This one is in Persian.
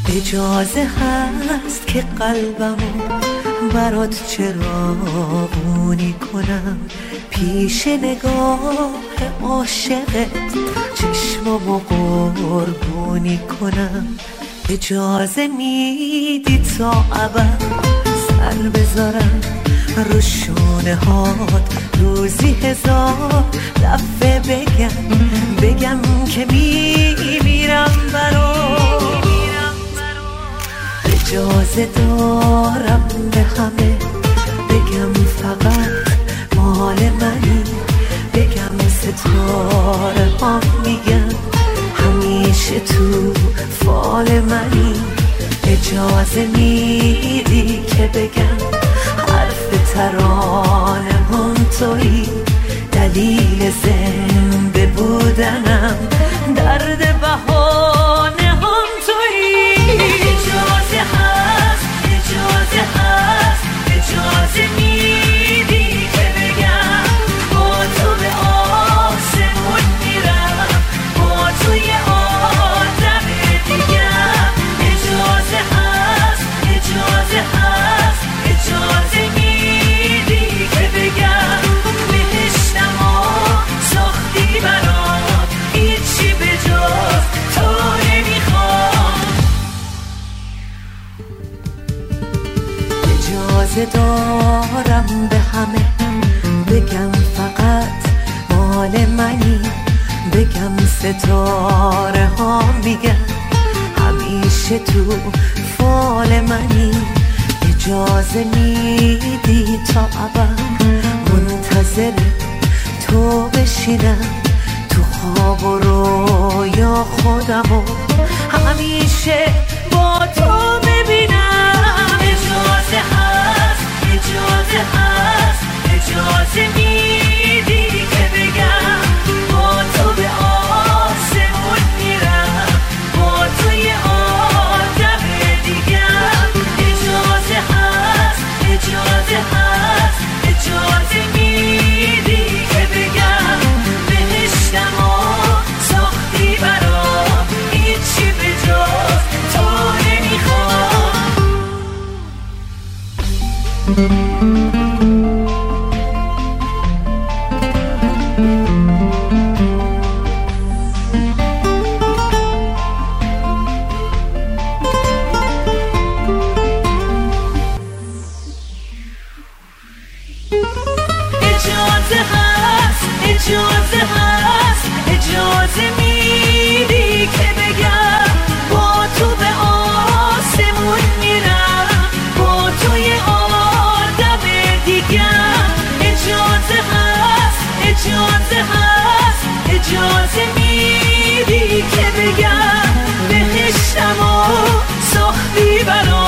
اجازه هست که قلبمو برات چراغونی کنم، پیش نگاه عاشقت چشمامو قربونی کنم. اجازه میدی تا ابد سر بذارم رو شونه هات، روزی 1000 دفعه بگم که میمیرم برات. اجازه دارم به همه بگم فقط مال منی، بگم ستاره ها میگن همیشه تو فال منی. اجازه میدی که بگم حرف ترانه هم تویی، دلیل زنده بودنم درد بهانه هم تویی. اجازه هست، اجازه هست، اجازه میدی که بگم با تو به آسمون میرم، با تو یه آدم دیگم. اجازه هست، اجازه هست، اجازه میدی که بگم بهشتم و ساختی برام، هیچی به جز تو نمیخوام. اجازه دارم به همه بگم فقط مال منی، بگم ستاره ها میگن همیشه تو فال منی. اجازه میدی تا ابد منتظر تو بشینم، تو خواب و رویا خودمو همیشه با تو ببینم. اجازه هست، اجازه هست، اجازه میدی که بگم با تو به آسمون میرم، با تو یه آدم دیگم. اجازه هست، اجازه هست، اجازه میدی که بگم بهشتم و ساختی برام، هیچی به جز تو نمیخوام. اجازه هست، اجازه هست، اجازه میدی که بگم با تو به آسمون میرم، با تو یه آدم دیگم. اجازه هست، اجازه هست، اجازه میدی که بگم بهشتم و ساختی برام،